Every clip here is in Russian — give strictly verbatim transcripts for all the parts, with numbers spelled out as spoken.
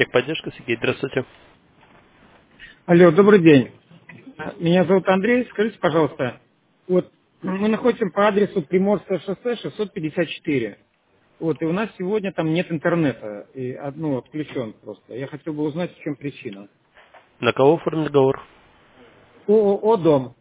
Техподдержка, Сергей, здравствуйте. Алло, добрый день. А, Меня зовут Андрей. Скажите, пожалуйста, вот мы находимся по адресу Приморское шоссе шестьсот пятьдесят четыре. Вот, и у нас сегодня там нет интернета, и одно отключен просто. Я хотел бы узнать, в чем причина. На кого оформлен договор? ООО «Дом».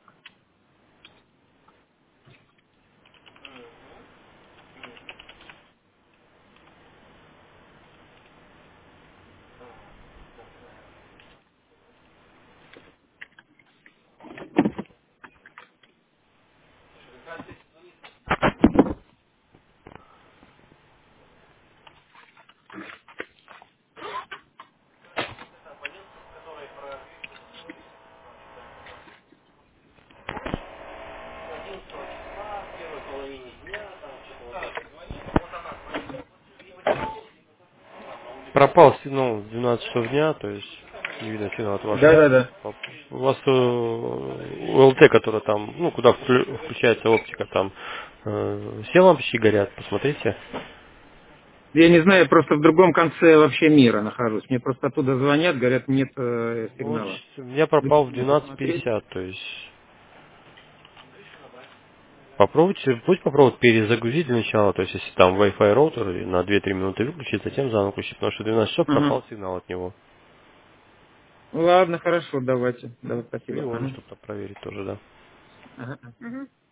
Пропал сигнал в двенадцать часов дня, то есть не видно сигнал от вашего. Да-да-да. У вас э, у ЛТ, которая там, ну, куда вклю- включается оптика, там э, все лампочки горят, посмотрите. Я не знаю, я просто в другом конце вообще мира нахожусь. Мне просто оттуда звонят, говорят, нет э, Ну, вот сигнала. у меня Вы пропал в можете двенадцать посмотреть? пятьдесят, то есть попробуйте, пусть попробуют перезагрузить для начала, то есть если там Wi-Fi роутер и на две-три минуты выключить, затем заново включить, потому что в двенадцать часов Ага. пропал сигнал от него. Ладно, хорошо, давайте. Давай, спасибо. Или он, Ага. чтобы проверить тоже, да. Ага.